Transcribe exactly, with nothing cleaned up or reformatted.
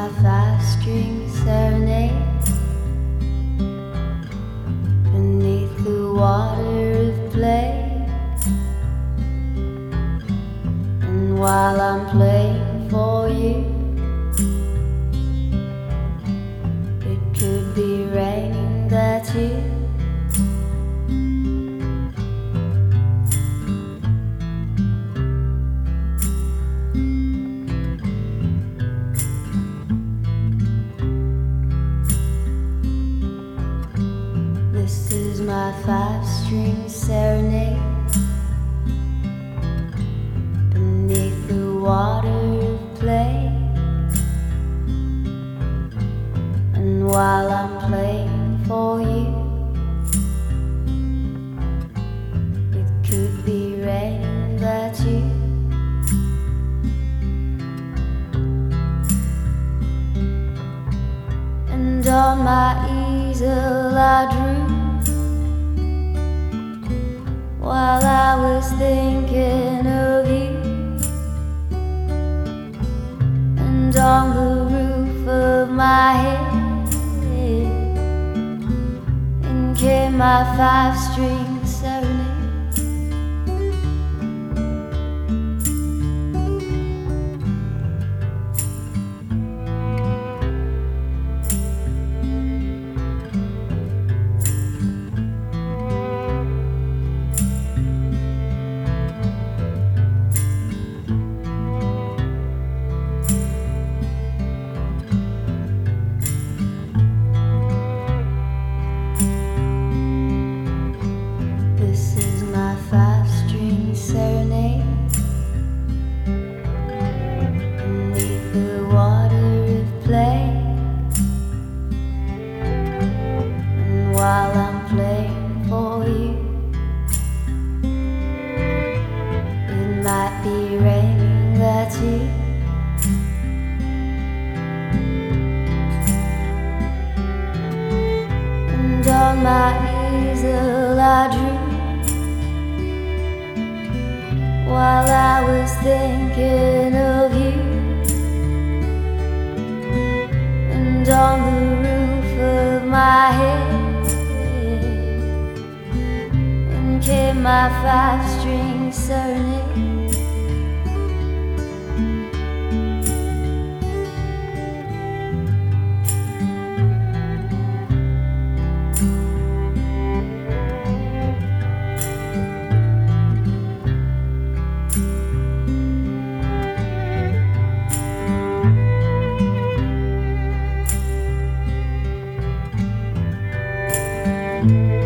my five-string serenade beneath the water of play. And while I'm playing for you, it could be raining there too. This is my five-string serenade beneath the water of play. And while I'm playing for you, it could be raining there too. And on my easel I drew, while I was thinking of you. And on the roof of my head, in came my five-string serenade. This is my five-string serenade beneath the water of play. And while I'm playing for you, it might be raining there too. And on my easel I drew, while I was thinking of you. And on the roof of my head, in came my five-string serenade. Thank you.